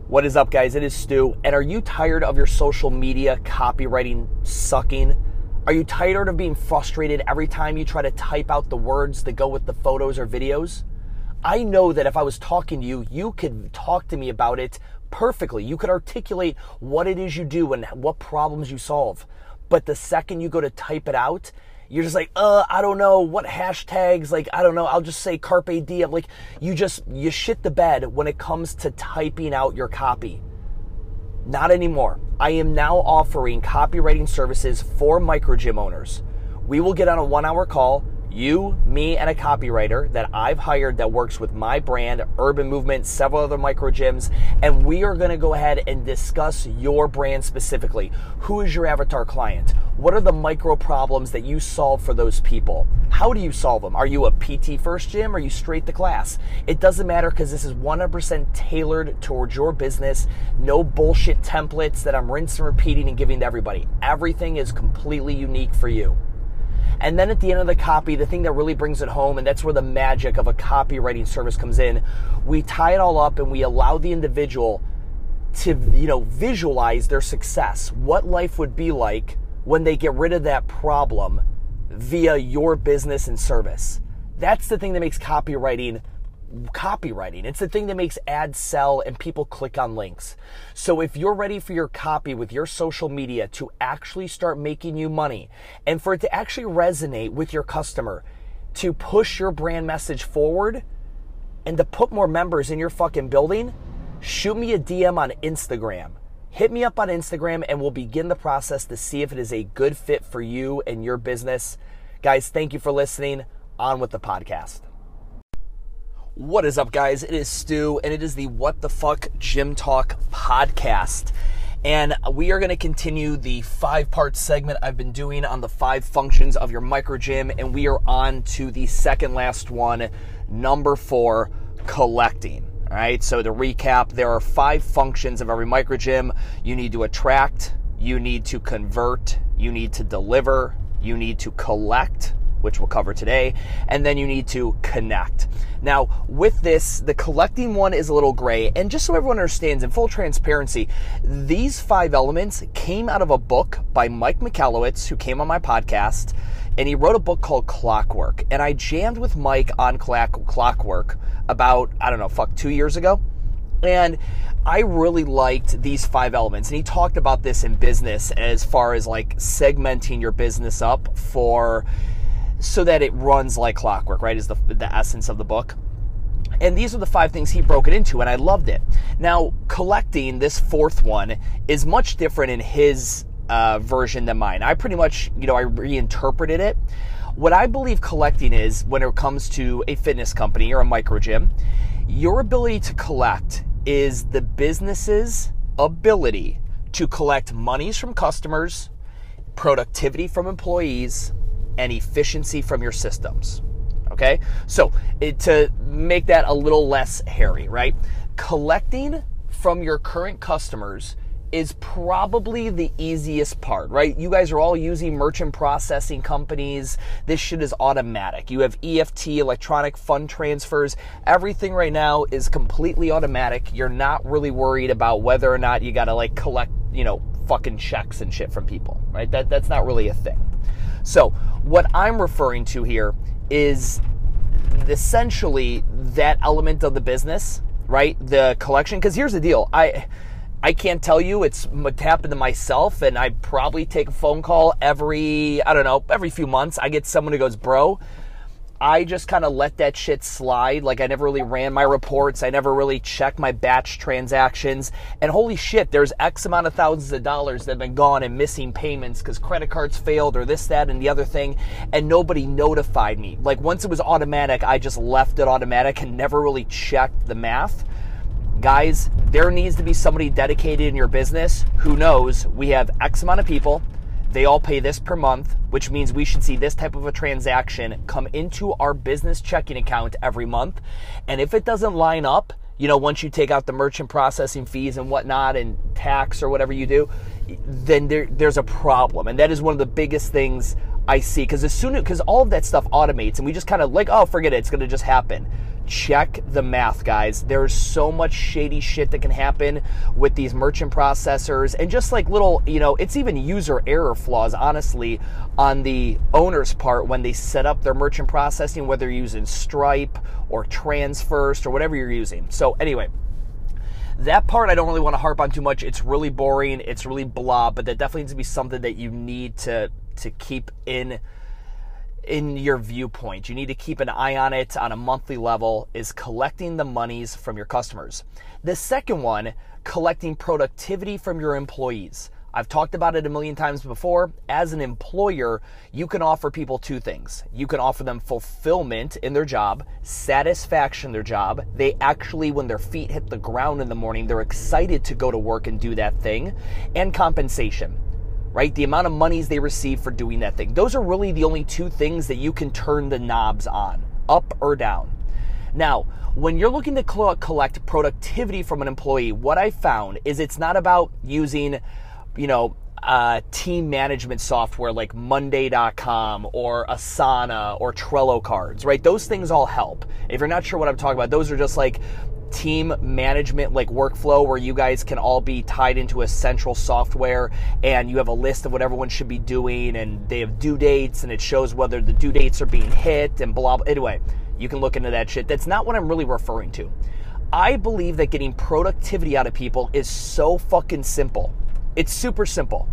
What is up, guys? It is Stu. And are you tired of your social media copywriting sucking? Are you tired of being frustrated every time you try to type out the words that go with the photos or videos? I know that if I was talking to you, you could talk to me about it perfectly. You could articulate what it is you do and what problems you solve. But the second you go to type it out, you're just like, I don't know, what hashtags, I don't know, I'll just say carpe diem. You shit the bed when it comes to typing out your copy. Not anymore. I am now offering copywriting services for micro gym owners. We will get on a 1-hour call, you, me, and a copywriter that I've hired that works with my brand, Urban Movement, several other micro gyms, and we are going to go ahead and discuss your brand specifically. Who is your avatar client? What are the micro problems that you solve for those people? How do you solve them? Are you a PT first gym or are you straight to class? It doesn't matter because this is 100% tailored towards your business. No bullshit templates that I'm rinsing and repeating and giving to everybody. Everything is completely unique for you. And then at the end of the copy, the thing that really brings it home, and that's where the magic of a copywriting service comes in, we tie it all up and we allow the individual to, visualize their success, what life would be like when they get rid of that problem via your business and service. That's the thing that makes copywriting. It's the thing that makes ads sell and people click on links. So if you're ready for your copy with your social media to actually start making you money and for it to actually resonate with your customer, to push your brand message forward and to put more members in your fucking building, shoot me a DM on Instagram. Hit me up on Instagram and we'll begin the process to see if it is a good fit for you and your business. Guys, thank you for listening. On with the podcast. What is up, guys? It is Stu, and it is the What the Fuck Gym Talk podcast. And we are going to continue the 5-part segment I've been doing on the 5 functions of your micro gym, and we are on to the second last one, number 4, collecting. All right, so to recap, there are 5 functions of every micro gym. You need to attract, you need to convert, you need to deliver, you need to collect, which we'll cover today, and then you need to connect. Now, with this, the collecting one is a little gray, and just so everyone understands, in full transparency, these 5 elements came out of a book by Mike Michalowicz, who came on my podcast, and he wrote a book called Clockwork, and I jammed with Mike on Clockwork about, 2 years ago, and I really liked these 5 elements, and he talked about this in business as far as segmenting your business up so that it runs like clockwork, right, is the essence of the book. And these are the 5 things he broke it into, and I loved it. Now, collecting, this 4th one, is much different in his version than mine. I pretty much, I reinterpreted it. What I believe collecting is, when it comes to a fitness company or a micro gym, your ability to collect is the business's ability to collect monies from customers, productivity from employees, and efficiency from your systems, okay? So to make that a little less hairy, right? Collecting from your current customers is probably the easiest part, right? You guys are all using merchant processing companies. This shit is automatic. You have EFT, electronic fund transfers. Everything right now is completely automatic. You're not really worried about whether or not you gotta collect, fucking checks and shit from people, right? That's not really a thing. So what I'm referring to here is essentially that element of the business, right? The collection. Because here's the deal. I can't tell you, it's happened to myself, and I probably take a phone call every few months. I get someone who goes, bro, I just kind of let that shit slide. I never really ran my reports. I never really checked my batch transactions. And holy shit, there's X amount of thousands of dollars that have been gone and missing payments because credit cards failed or this, that, and the other thing. And nobody notified me. Once it was automatic, I just left it automatic and never really checked the math. Guys, there needs to be somebody dedicated in your business who knows we have X amount of people. They all pay this per month, which means we should see this type of a transaction come into our business checking account every month. And if it doesn't line up, once you take out the merchant processing fees and whatnot and tax or whatever you do, then there's a problem. And that is one of the biggest things I see, because all of that stuff automates and we just kind of oh, forget it, it's going to just happen. check the math, guys. There's so much shady shit that can happen with these merchant processors and just like little, it's even user error flaws, honestly, on the owner's part when they set up their merchant processing, whether you're using Stripe or TransFirst or whatever you're using. So anyway, that part I don't really want to harp on too much. It's really boring. It's really blah, but that definitely needs to be something that you need to keep in your viewpoint. You need to keep an eye on it on a monthly level, is collecting the monies from your customers. The second one, collecting productivity from your employees. I've talked about it a million times before. As an employer, you can offer people two things. You can offer them fulfillment in their job, satisfaction in their job. They actually, when their feet hit the ground in the morning, they're excited to go to work and do that thing, and compensation. Right? The amount of monies they receive for doing that thing. Those are really the only two things that you can turn the knobs on, up or down. Now, when you're looking to collect productivity from an employee, what I found is it's not about using, team management software like Monday.com or Asana or Trello cards, right? Those things all help. If you're not sure what I'm talking about, those are just like team management like workflow where you guys can all be tied into a central software and you have a list of what everyone should be doing and they have due dates and it shows whether the due dates are being hit and blah, blah. Anyway, you can look into that shit. That's not what I'm really referring to. I believe that getting productivity out of people is so fucking simple. It's super simple.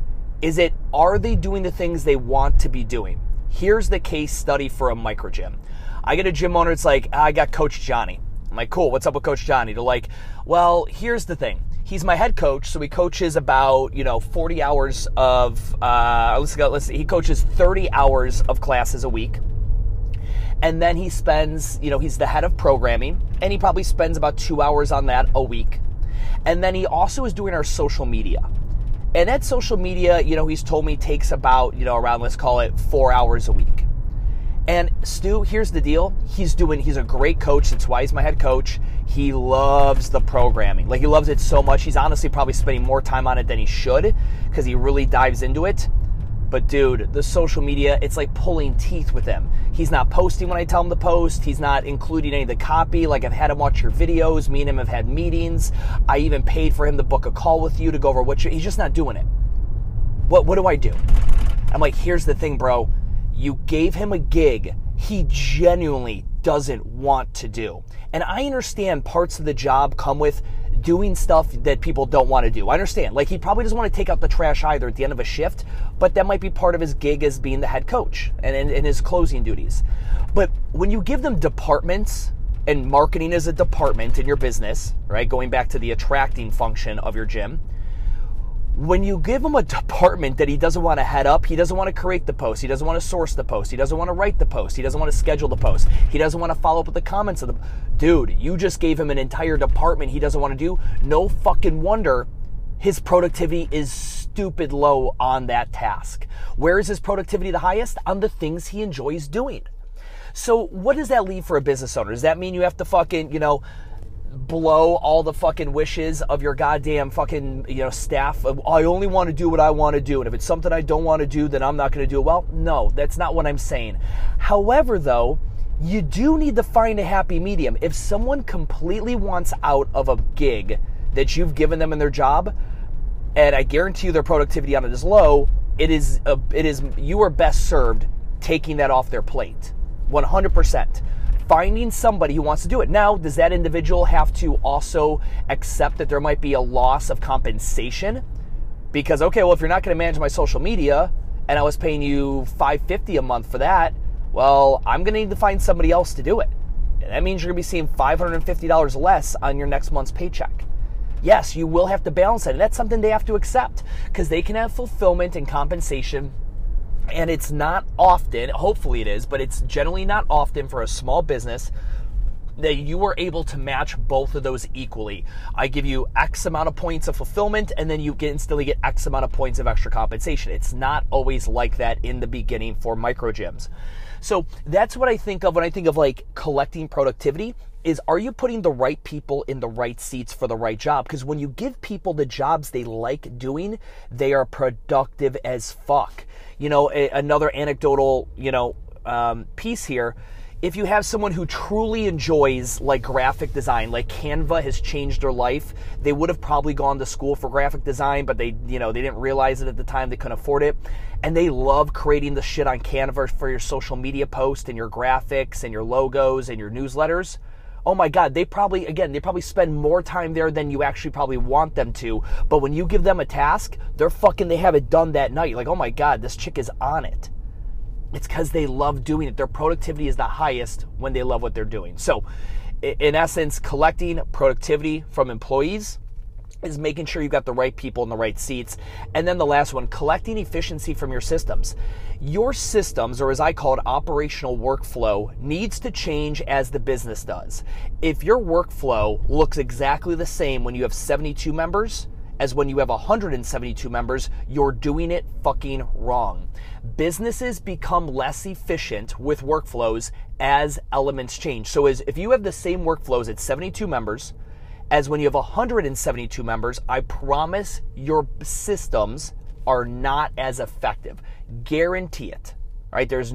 Are they doing the things they want to be doing? Here's the case study for a micro gym. I get a gym owner, it's like, I got Coach Johnny. I'm like, cool, what's up with Coach Johnny? They're like, well, here's the thing. He's my head coach, so he coaches about, 40 hours of, he coaches 30 hours of classes a week. And then he spends, he's the head of programming, and he probably spends about 2 hours on that a week. And then he also is doing our social media. And that social media, he's told me takes about, around, let's call it 4 hours a week. And Stu, here's the deal. He's a great coach. That's why he's my head coach. He loves the programming. Like, he loves it so much. He's honestly probably spending more time on it than he should because he really dives into it. But dude, the social media, it's like pulling teeth with him. He's not posting when I tell him to post. He's not including any of the copy. Like, I've had him watch your videos. Me and him have had meetings. I even paid for him to book a call with you to go over he's just not doing it. What do I do? I'm like, here's the thing, bro. You gave him a gig he genuinely doesn't want to do. And I understand parts of the job come with doing stuff that people don't want to do. I understand. Like, he probably doesn't want to take out the trash either at the end of a shift, but that might be part of his gig as being the head coach and his closing duties. But when you give them departments, and marketing is a department in your business, right? Going back to the attracting function of your gym. When you give him a department that he doesn't want to head up, he doesn't want to create the post, he doesn't want to source the post, he doesn't want to write the post, he doesn't want to schedule the post, he doesn't want to follow up with the comments of the... Dude, you just gave him an entire department he doesn't want to do. No fucking wonder his productivity is stupid low on that task. Where is his productivity the highest? On the things he enjoys doing. So what does that leave for a business owner? Does that mean you have to fucking, blow all the fucking wishes of your goddamn fucking, staff? I only want to do what I want to do. And if it's something I don't want to do, then I'm not going to do it. Well, no, that's not what I'm saying. However, though, you do need to find a happy medium. If someone completely wants out of a gig that you've given them in their job, and I guarantee you their productivity on it is low, you are best served taking that off their plate. 100%. Finding somebody who wants to do it. Now, does that individual have to also accept that there might be a loss of compensation? Because, okay, well, if you're not going to manage my social media and I was paying you $550 a month for that, well, I'm going to need to find somebody else to do it. And that means you're going to be seeing $550 less on your next month's paycheck. Yes, you will have to balance that. And that's something they have to accept because they can have fulfillment and compensation. And it's not often, hopefully it is, but it's generally not often for a small business that you are able to match both of those equally. I give you X amount of points of fulfillment, and then you instantly get X amount of points of extra compensation. It's not always like that in the beginning for micro gyms. So that's what I think of when I think of like collecting productivity is, are you putting the right people in the right seats for the right job? Because when you give people the jobs they like doing, they are productive as fuck. Another anecdotal, piece here If you have someone who truly enjoys like graphic design, like Canva has changed their life, they would have probably gone to school for graphic design, but they didn't realize it at the time, they couldn't afford it. And they love creating the shit on Canva for your social media posts and your graphics and your logos and your newsletters. Oh my God, they probably spend more time there than you actually probably want them to. But when you give them a task, they have it done that night. You're like, oh my God, this chick is on it. It's because they love doing it. Their productivity is the highest when they love what they're doing. So, in essence, collecting productivity from employees is making sure you've got the right people in the right seats. And then the last one, collecting efficiency from your systems. Your systems, or as I call it, operational workflow, needs to change as the business does. If your workflow looks exactly the same when you have 72 members as when you have 172 members, you're doing it fucking wrong. Businesses become less efficient with workflows as elements change. So if you have the same workflows at 72 members as when you have 172 members, I promise your systems are not as effective. Guarantee it. Right? There's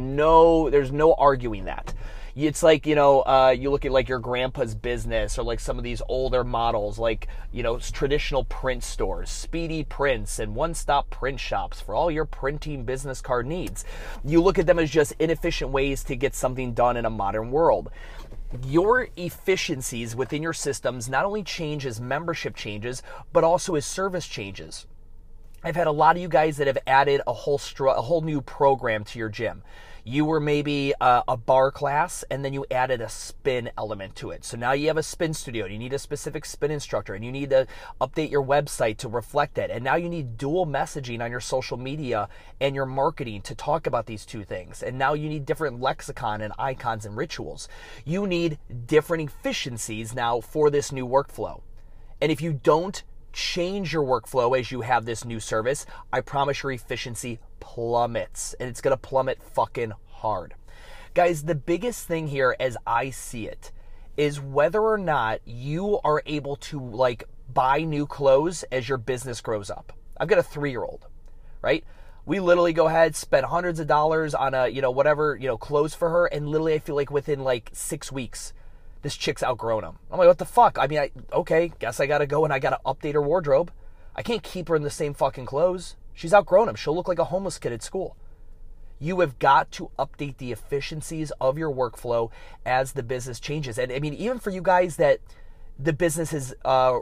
no arguing that. It's like, you look at like your grandpa's business or like some of these older models, like, traditional print stores, Speedy Prints and one-stop print shops for all your printing business card needs. You look at them as just inefficient ways to get something done in a modern world. Your efficiencies within your systems not only change as membership changes, but also as service changes. I've had a lot of you guys that have added a whole new program to your gym. You were maybe a bar class, and then you added a spin element to it. So now you have a spin studio, and you need a specific spin instructor, and you need to update your website to reflect that. And now you need dual messaging on your social media and your marketing to talk about these two things. And now you need different lexicon and icons and rituals. You need different efficiencies now for this new workflow. And if you don't change your workflow as you have this new service, I promise your efficiency plummets, and it's going to plummet fucking hard. Guys, the biggest thing here as I see it is whether or not you are able to like buy new clothes as your business grows up. I've got a 3-year-old, right? We literally go ahead, spend hundreds of dollars on clothes for her, and literally I feel like within like 6 weeks, this chick's outgrown them. I'm like, what the fuck? I mean, guess I gotta go and I gotta update her wardrobe. I can't keep her in the same fucking clothes. She's outgrown them. She'll look like a homeless kid at school. You have got to update the efficiencies of your workflow as the business changes. And I mean, even for you guys that the business has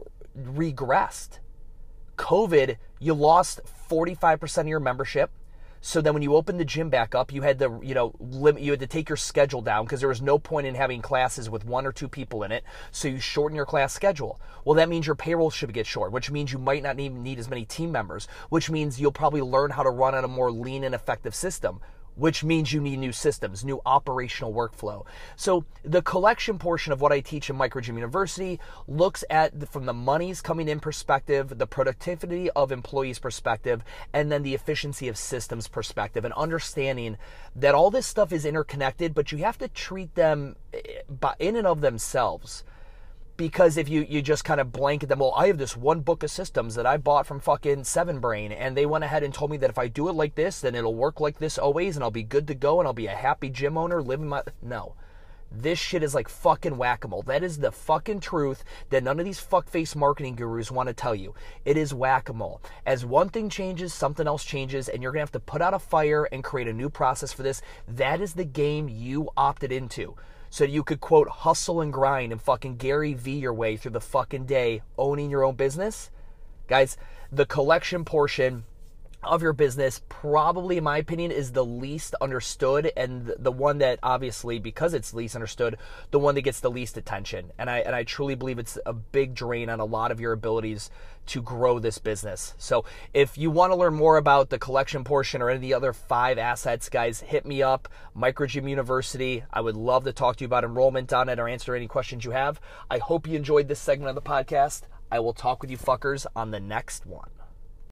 regressed. COVID, you lost 45% of your membership. So then when you opened the gym back up, you had to, you had to take your schedule down because there was no point in having classes with 1 or 2 people in it. So you shorten your class schedule. Well, that means your payroll should get short, which means you might not even need as many team members, which means you'll probably learn how to run on a more lean and effective system, which means you need new systems, new operational workflow. So the collection portion of what I teach in Microgym University looks at from the monies coming in perspective, the productivity of employees perspective, and then the efficiency of systems perspective, and understanding that all this stuff is interconnected, but you have to treat them in and of themselves. Because if you just kind of blanket them, well, I have this one book of systems that I bought from fucking Seven Brain, and they went ahead and told me that if I do it like this, then it'll work like this always, and I'll be good to go, and I'll be a happy gym owner living my... No. This shit is like fucking whack-a-mole. That is the fucking truth that none of these fuckface marketing gurus want to tell you. It is whack-a-mole. As one thing changes, something else changes, and you're going to have to put out a fire and create a new process for this. That is the game you opted into. So you could, quote, hustle and grind and fucking Gary V your way through the fucking day owning your own business. Guys, the collection portion of your business probably, in my opinion, is the least understood, and the one that obviously, because it's least understood, the one that gets the least attention. And I truly believe it's a big drain on a lot of your abilities to grow this business. So if you want to learn more about the collection portion or any of the other 5 assets, guys, hit me up, Microgym University. I would love to talk to you about enrollment on it or answer any questions you have. I hope you enjoyed this segment of the podcast. I will talk with you fuckers on the next one.